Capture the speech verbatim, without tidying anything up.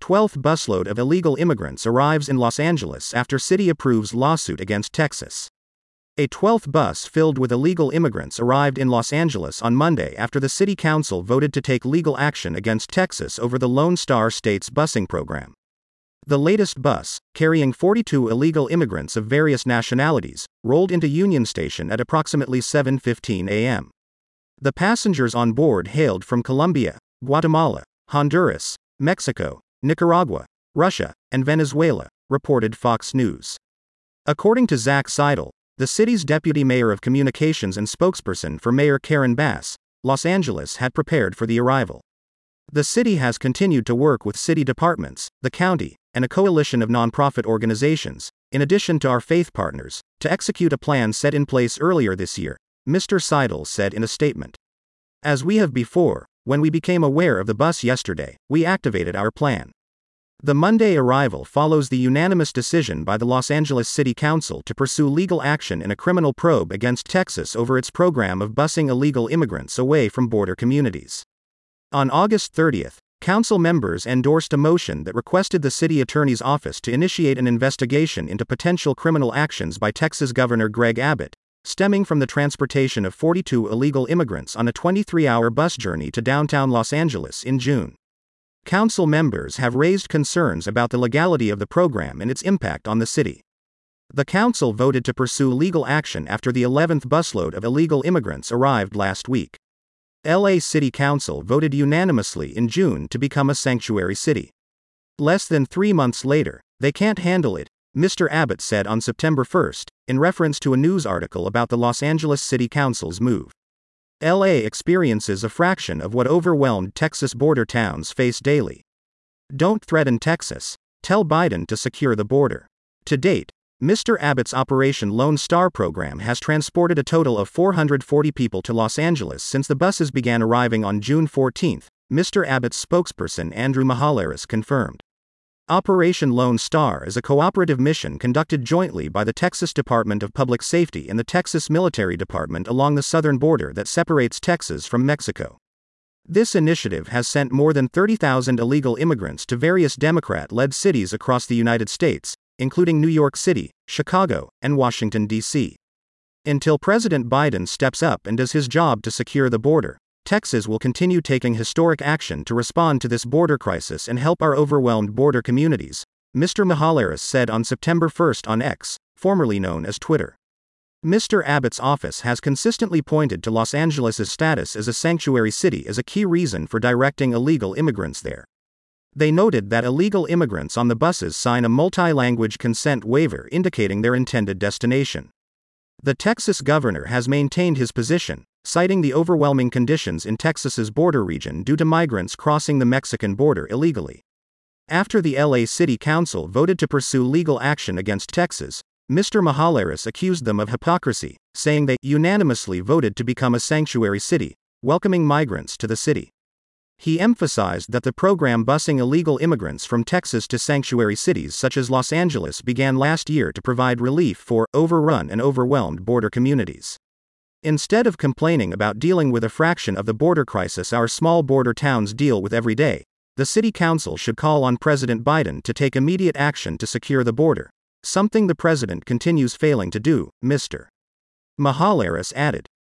twelfth busload of illegal immigrants arrives in Los Angeles after city approves lawsuit against Texas. A twelfth bus filled with illegal immigrants arrived in Los Angeles on Monday after the city council voted to take legal action against Texas over the Lone Star State's busing program. The latest bus, carrying forty-two illegal immigrants of various nationalities, rolled into Union Station at approximately seven fifteen a m The passengers on board hailed from Colombia, Guatemala, Honduras, Mexico, Nicaragua, Russia, and Venezuela, reported Fox News. According to Zach Seidel, the city's deputy mayor of communications and spokesperson for Mayor Karen Bass, Los Angeles had prepared for the arrival. The city has continued to work with city departments, the county, and a coalition of nonprofit organizations, in addition to our faith partners, to execute a plan set in place earlier this year, Mister Seidel said in a statement. As we have before, when we became aware of the bus yesterday, we activated our plan. The Monday arrival follows the unanimous decision by the Los Angeles City Council to pursue legal action in a criminal probe against Texas over its program of busing illegal immigrants away from border communities. On August thirtieth, council members endorsed a motion that requested the city attorney's office to initiate an investigation into potential criminal actions by Texas Governor Greg Abbott, stemming from the transportation of forty-two illegal immigrants on a twenty-three hour bus journey to downtown Los Angeles in June. Council members have raised concerns about the legality of the program and its impact on the city. The council voted to pursue legal action after the eleventh busload of illegal immigrants arrived last week. L A City Council voted unanimously in June to become a sanctuary city. Less than three months later, they can't handle it, Mister Abbott said on September first, in reference to a news article about the Los Angeles City Council's move. L A experiences a fraction of what overwhelmed Texas border towns face daily. Don't threaten Texas. Tell Biden to secure the border. To date, Mister Abbott's Operation Lone Star program has transported a total of four hundred forty people to Los Angeles since the buses began arriving on June fourteenth, Mister Abbott's spokesperson Andrew Mahalaris confirmed. Operation Lone Star is a cooperative mission conducted jointly by the Texas Department of Public Safety and the Texas Military Department along the southern border that separates Texas from Mexico. This initiative has sent more than thirty thousand illegal immigrants to various Democrat-led cities across the United States, including New York City, Chicago, and Washington, D C Until President Biden steps up and does his job to secure the border, Texas will continue taking historic action to respond to this border crisis and help our overwhelmed border communities, Mister Mahalaris said on September first on X, formerly known as Twitter. Mister Abbott's office has consistently pointed to Los Angeles' status as a sanctuary city as a key reason for directing illegal immigrants there. They noted that illegal immigrants on the buses sign a multi-language consent waiver indicating their intended destination. The Texas governor has maintained his position, citing the overwhelming conditions in Texas's border region due to migrants crossing the Mexican border illegally. After the L A City Council voted to pursue legal action against Texas, Mister Mahalaris accused them of hypocrisy, saying they unanimously voted to become a sanctuary city, welcoming migrants to the city. He emphasized that the program busing illegal immigrants from Texas to sanctuary cities such as Los Angeles began last year to provide relief for overrun and overwhelmed border communities. Instead of complaining about dealing with a fraction of the border crisis our small border towns deal with every day, the city council should call on President Biden to take immediate action to secure the border, something the president continues failing to do, Mister Mahalaris added.